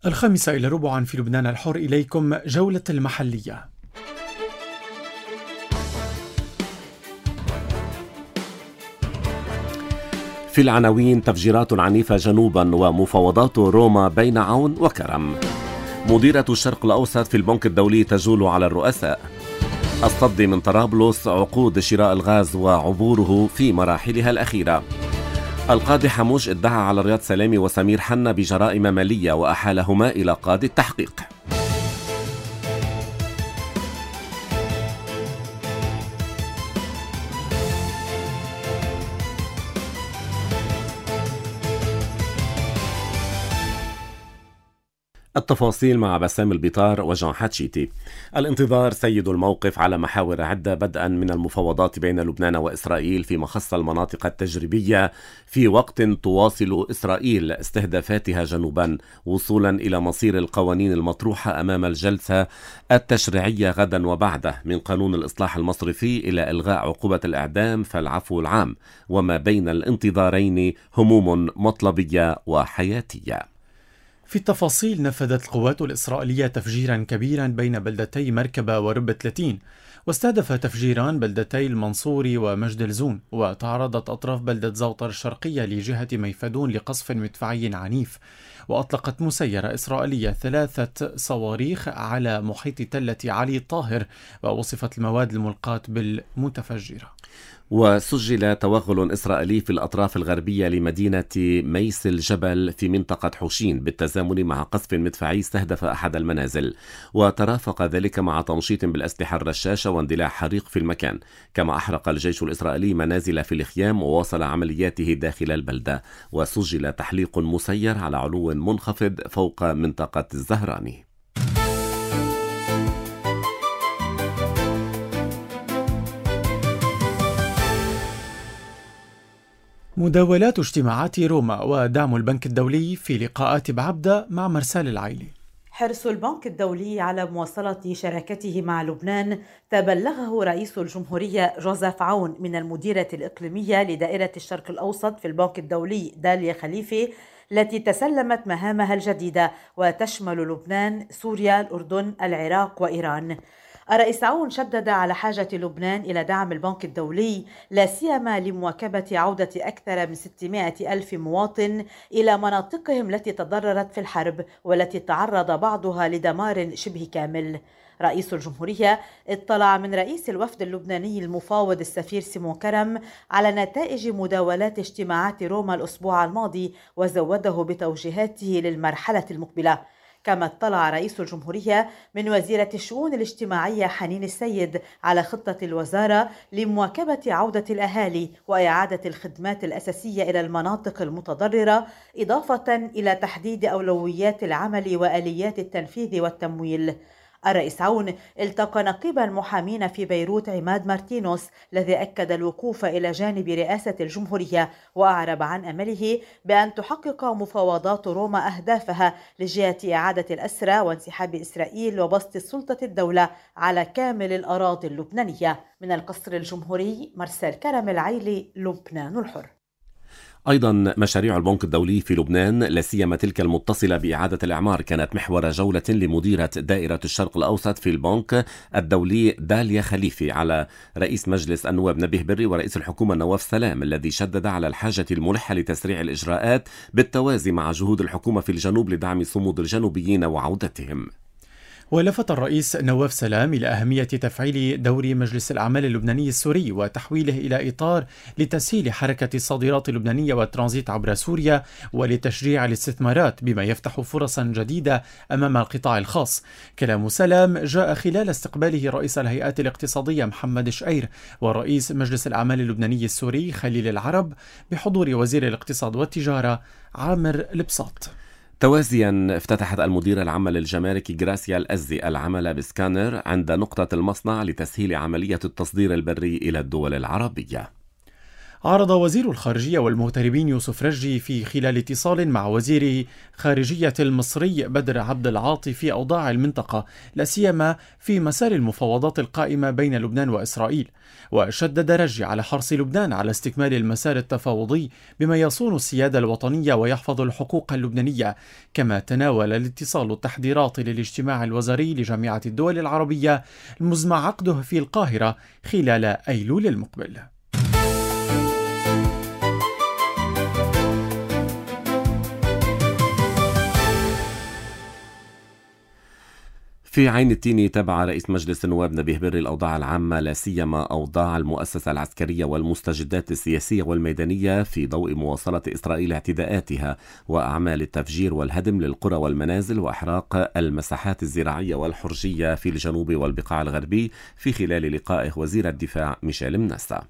5:15 في لبنان الحر. إليكم جولة المحلية. في العناوين: تفجيرات عنيفة جنوبا ومفاوضات روما بين عون وكرم. مديرة الشرق الأوسط في البنك الدولي تجول على الرؤساء. الصد من طرابلس، عقود شراء الغاز وعبوره في مراحلها الأخيرة. القاضي حموش ادعى على رياض سلامي وسمير حنا بجرائم مالية وأحالهما إلى قاضي التحقيق. التفاصيل مع بسام البيطار وجان حاتشيتي. الانتظار سيد الموقف على محاور عدة، بدءا من المفاوضات بين لبنان وإسرائيل في مخص المناطق التجريبية، في وقت تواصل إسرائيل استهدافاتها جنوبا، وصولا إلى مصير القوانين المطروحة أمام الجلسة التشريعية غدا وبعده، من قانون الإصلاح المصرفي إلى إلغاء عقوبة الإعدام فالعفو العام. وما بين الانتظارين هموم مطلبية وحياتية. في التفاصيل: نفذت القوات الإسرائيلية تفجيرا كبيرا بين بلدتي مركبة وربة 30، واستهدف تفجيران بلدتي المنصوري ومجد الزون، وتعرضت أطراف بلدة زوطر الشرقية لجهة ميفدون لقصف مدفعي عنيف. وأطلقت مسيرة إسرائيلية 3 صواريخ على محيط تلة علي الطاهر، ووصفت المواد الملقاة بالمتفجرة. وسجل توغل إسرائيلي في الأطراف الغربية لمدينة ميس الجبل في منطقة حوشين، بالتزامن مع قصف مدفعي استهدف أحد المنازل، وترافق ذلك مع تنشيط بالأسلحة الرشاشة واندلاع حريق في المكان. كما أحرق الجيش الإسرائيلي منازل في الخيام وواصل عملياته داخل البلدة. وسجل تحليق مسير على علو منخفض فوق منطقة الزهراني. مداولات اجتماعات روما ودعم البنك الدولي في لقاءات بعبدة مع مرسال العيلي. حرص البنك الدولي على مواصلة شراكته مع لبنان تبلغه رئيس الجمهورية جوزيف عون من المديرة الإقليمية لدائرة الشرق الأوسط في البنك الدولي داليا خليفة، التي تسلمت مهامها الجديدة وتشمل لبنان، سوريا، الأردن، العراق وإيران. الرئيس عون شدد على حاجة لبنان إلى دعم البنك الدولي، لا سيما لمواكبة عودة أكثر من 600 ألف مواطن إلى مناطقهم التي تضررت في الحرب والتي تعرض بعضها لدمار شبه كامل. رئيس الجمهورية اطلع من رئيس الوفد اللبناني المفاوض السفير سيمون كرم على نتائج مداولات اجتماعات روما الأسبوع الماضي، وزوده بتوجيهاته للمرحلة المقبلة. كما اطلع رئيس الجمهورية من وزيرة الشؤون الاجتماعية حنين السيد على خطة الوزارة لمواكبة عودة الأهالي وإعادة الخدمات الأساسية إلى المناطق المتضررة، إضافة إلى تحديد أولويات العمل وآليات التنفيذ والتمويل. الرئيس عون التقى نقيب المحامين في بيروت عماد مارتينوس، الذي أكد الوقوف إلى جانب رئاسة الجمهورية، وأعرب عن أمله بأن تحقق مفاوضات روما أهدافها لجهة إعادة الأسرى وانسحاب إسرائيل وبسط سلطة الدولة على كامل الأراضي اللبنانية. من القصر الجمهوري، مرسال كرم العيلي، لبنان الحر. أيضا مشاريع البنك الدولي في لبنان، لا سيما تلك المتصلة بإعادة الإعمار، كانت محور جولة لمديرة دائرة الشرق الأوسط في البنك الدولي داليا خليفي على رئيس مجلس النواب نبيه بري ورئيس الحكومة نواف سلام، الذي شدد على الحاجة الملحة لتسريع الإجراءات بالتوازي مع جهود الحكومة في الجنوب لدعم صمود الجنوبيين وعودتهم. ولفت الرئيس نواف سلام إلى أهمية تفعيل دور مجلس الأعمال اللبناني السوري وتحويله إلى إطار لتسهيل حركة الصادرات اللبنانية والترانزيت عبر سوريا ولتشجيع الاستثمارات، بما يفتح فرصا جديدة أمام القطاع الخاص. كلام سلام جاء خلال استقباله رئيس الهيئات الاقتصادية محمد شعير ورئيس مجلس الأعمال اللبناني السوري خليل العرب، بحضور وزير الاقتصاد والتجارة عامر البساط. توازيا، افتتحت المديرة العامة للجمارك جراسيا الأزي العمل بسكانر عند نقطة المصنع لتسهيل عملية التصدير البري إلى الدول العربية. عرض وزير الخارجية والمغتربين يوسف رجي في خلال اتصال مع وزير خارجية المصري بدر عبد العاطي في أوضاع المنطقة، لا سيما في مسار المفاوضات القائمة بين لبنان وإسرائيل. وشدد رجي على حرص لبنان على استكمال المسار التفاوضي بما يصون السيادة الوطنية ويحفظ الحقوق اللبنانية. كما تناول الاتصال التحضيرات للاجتماع الوزاري لجامعة الدول العربية المزمع عقده في القاهرة خلال أيلول المقبل. في عين التين تابع رئيس مجلس النواب نبيه بري الأوضاع العامة لا سيما أوضاع المؤسسة العسكرية والمستجدات السياسية والميدانية في ضوء مواصلة إسرائيل اعتداءاتها وأعمال التفجير والهدم للقرى والمنازل وإحراق المساحات الزراعية والحرجية في الجنوب والبقاع الغربي في خلال لقائه وزير الدفاع ميشيل منسا.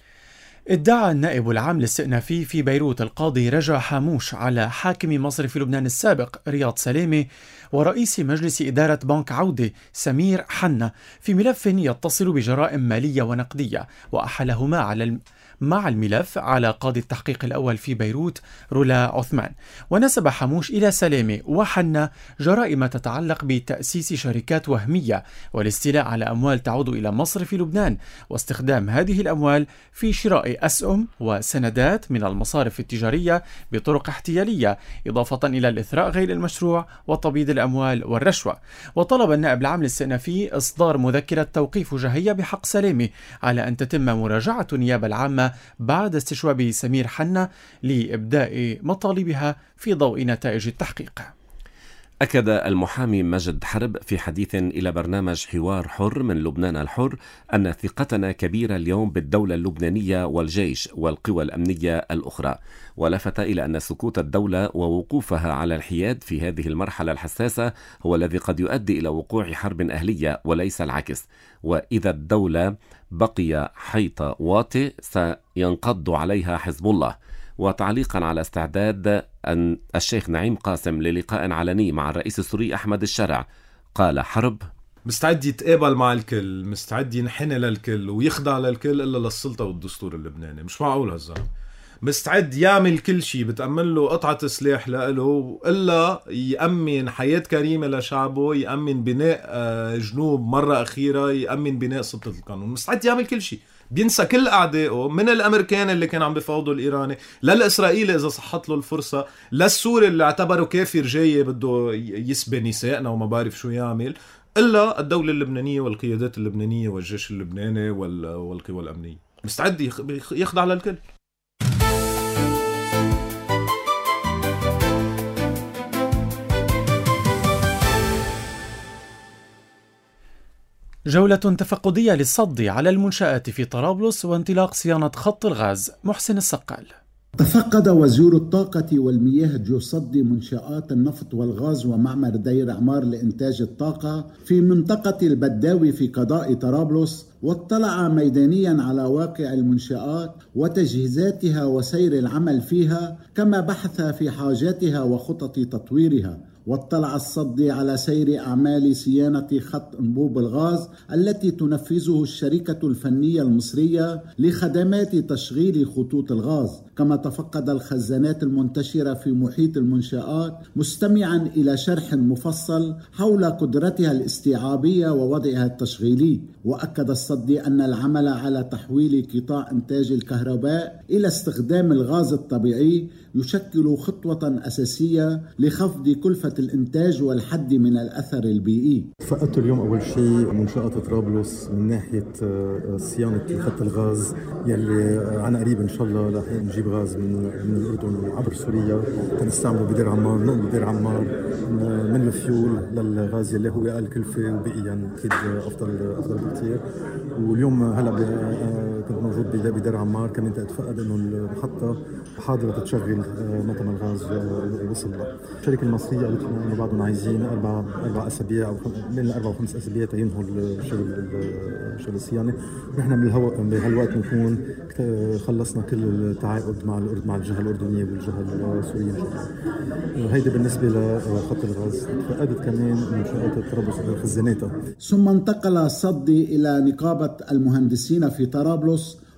ادعى النائب العام للاستئنافي في بيروت القاضي رجا حاموش على حاكم مصرف لبنان السابق رياض سلامة ورئيس مجلس إدارة بنك عودة سمير حنا في ملف يتصل بجرائم مالية ونقدية، وأحالهما مع الملف على قاضي التحقيق الأول في بيروت رولا عثمان. ونسب حموش إلى سلامة وحنا جرائم تتعلق بتأسيس شركات وهمية والاستيلاء على أموال تعود إلى مصرف لبنان واستخدام هذه الأموال في شراء أسهم وسندات من المصارف التجارية بطرق احتيالية، إضافة إلى الإثراء غير المشروع وتبييض الأموال والرشوة. وطلب النائب العام للاستئنافي إصدار مذكرة توقيف وجاهية بحق سلامة على أن تتم مراجعة النيابة العامة بعد استجواب سمير حنا لإبداء مطالبها في ضوء نتائج التحقيق. أكد المحامي مجد حرب في حديث إلى برنامج حوار حر من لبنان الحر أن ثقتنا كبيرة اليوم بالدولة اللبنانية والجيش والقوى الأمنية الأخرى، ولفت إلى أن سكوت الدولة ووقوفها على الحياد في هذه المرحلة الحساسة هو الذي قد يؤدي إلى وقوع حرب أهلية وليس العكس، وإذا الدولة بقي حيط واطئ سينقض عليها حزب الله. وتعليقا على استعداد أن الشيخ نعيم قاسم للقاء علني مع الرئيس السوري أحمد الشرع، قال حرب: مستعد يتقابل مع الكل، مستعد ينحني للكل ويخضع للكل إلا للسلطة والدستور اللبناني. مش معقول هالزلمة مستعد يعمل كل شيء بتأمن له قطعة سلاح له إلا يأمن حياة كريمة لشعبه، يأمن بناء جنوب مرة أخيرة، يأمن بناء سلطة القانون. مستعد يعمل كل شيء، بينسى كل أعدائه من الأمريكان اللي كان عم بفاوضوا الإيراني للإسرائيلي إذا صحت له الفرصة، للسوري اللي اعتبره كافر جاي بده يسبي نسائنا وما بعرف شو يعمل، إلا الدولة اللبنانية والقيادات اللبنانية والجيش اللبناني والقوى الأمنية. مستعد يخضع للكل. جولة تفقدية للصد على المنشآت في طرابلس وانطلاق صيانة خط الغاز. محسن السقال. تفقد وزير الطاقة والمياه جوصد منشآت النفط والغاز ومعمر دير عمار لإنتاج الطاقة في منطقة البداوي في قضاء طرابلس، واطلع ميدانيا على واقع المنشآت وتجهيزاتها وسير العمل فيها، كما بحث في حاجاتها وخطط تطويرها. واطلع الصدي على سير أعمال صيانة خط أنبوب الغاز التي تنفذه الشركة الفنية المصرية لخدمات تشغيل خطوط الغاز، كما تفقد الخزانات المنتشرة في محيط المنشآت مستمعا إلى شرح مفصل حول قدرتها الاستيعابية ووضعها التشغيلي. وأكد الصدي أن العمل على تحويل قطاع إنتاج الكهرباء إلى استخدام الغاز الطبيعي يشكل خطوة أساسية لخفض كلفة الإنتاج والحد من الأثر البيئي. فقدت اليوم أول شيء منشآت طرابلس من ناحية صيانة خط الغاز يلي عن قريب إن شاء الله رح نجيب غاز من الأردن عبر سوريا تنستعمله بدير عمار، نقل بدير عمار من الفيول للغاز يلي هو أقل كلفة وبيئيا أكيد أفضل بكتير. واليوم هلا كنت موجود بدير عمار، كمان أتفقد إنه المحطة حاضرة تشغل مطعم الغاز وصل لها. الشركة المصرية قالت لنا إنه بعدهم عايزين 4 أسابيع أو من 4 و5 أسابيع تينهوا الشغل الصيانة، ونحن بهالوقت نكون خلصنا كل التعاقد مع الأردن، مع الجهة الأردنية والجهة السورية. هيدا بالنسبة لخط الغاز. تفقدت كمان منشآت طرابلس خزاناتها. ثم انتقل الصدي إلى نقابة المهندسين في طرابلس،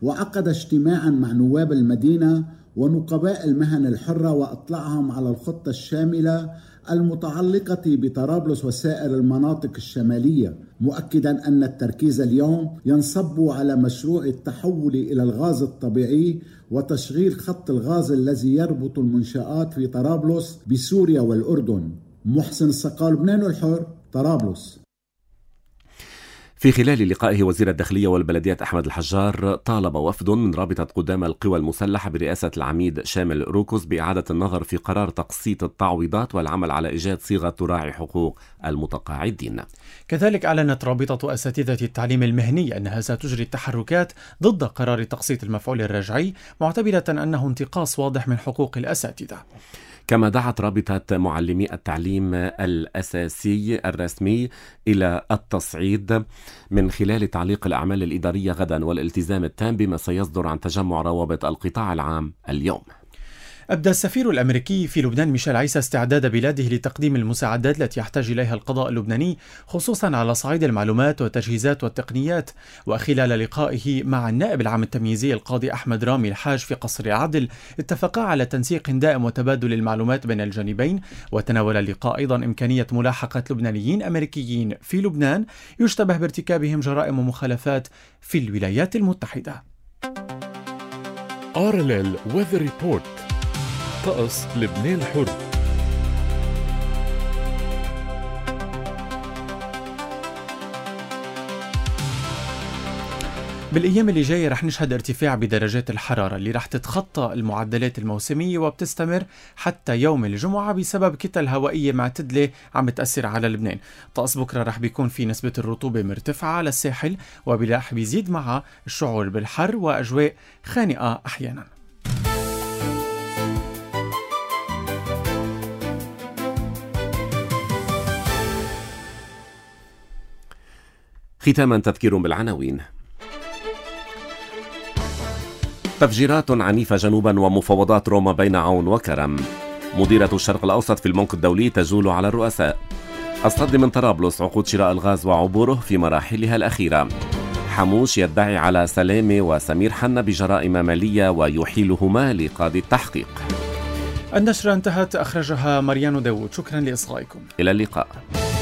وعقد اجتماعا مع نواب المدينة ونقباء المهن الحرة وأطلعهم على الخطة الشاملة المتعلقة بطرابلس وسائر المناطق الشمالية، مؤكدا أن التركيز اليوم ينصب على مشروع التحول إلى الغاز الطبيعي وتشغيل خط الغاز الذي يربط المنشآت في طرابلس بسوريا والأردن. محسن السقال، لبنان الحر، طرابلس. في خلال لقائه وزير الداخلية والبلديات أحمد الحجار طالب وفد من رابطة قدامى القوى المسلحة برئاسة العميد شامل روكوس بإعادة النظر في قرار تقسيط التعويضات والعمل على إيجاد صيغة تراعي حقوق المتقاعدين. كذلك أعلنت رابطة أساتذة التعليم المهني أنها ستجري التحركات ضد قرار تقسيط المفعول الرجعي، معتبرة أنه انتقاص واضح من حقوق الأساتذة. كما دعت رابطة معلمي التعليم الأساسي الرسمي إلى التصعيد من خلال تعليق الأعمال الإدارية غدا والالتزام التام بما سيصدر عن تجمع روابط القطاع العام اليوم. أبدى السفير الأمريكي في لبنان ميشيل عيسى استعداد بلاده لتقديم المساعدات التي يحتاج إليها القضاء اللبناني، خصوصا على صعيد المعلومات والتجهيزات والتقنيات. وخلال لقائه مع النائب العام التمييزي القاضي أحمد رامي الحاج في قصر العدل، اتفقا على تنسيق دائم وتبادل المعلومات بين الجانبين. وتناول اللقاء أيضا إمكانية ملاحقة لبنانيين أمريكيين في لبنان يشتبه بارتكابهم جرائم ومخالفات في الولايات المتحدة. RLL Weather Report. طقس لبنان الحر. بالأيام اللي جاية رح نشهد ارتفاع بدرجات الحرارة اللي رح تتخطى المعدلات الموسمية وبتستمر حتى يوم الجمعة بسبب كتل هوائية معتدلة عم تأثر على لبنان. طقس بكرة رح بيكون في نسبة الرطوبة مرتفعة على الساحل، وبرح بيزيد معها الشعور بالحر وأجواء خانقة أحيانا. ختاما تذكير بالعناوين. تفجيرات عنيفة جنوبا ومفاوضات روما بين عون وكرم. مديرة الشرق الأوسط في البنك الدولي تجول على الرؤساء. الصد من طرابلس، عقود شراء الغاز وعبوره في مراحلها الأخيرة. حموش يدعي على سلامة وسمير حنا بجرائم مالية ويحيلهما لقاضي التحقيق. النشرة انتهت، أخرجها مريان داوود. شكرا لإصغائكم. إلى اللقاء.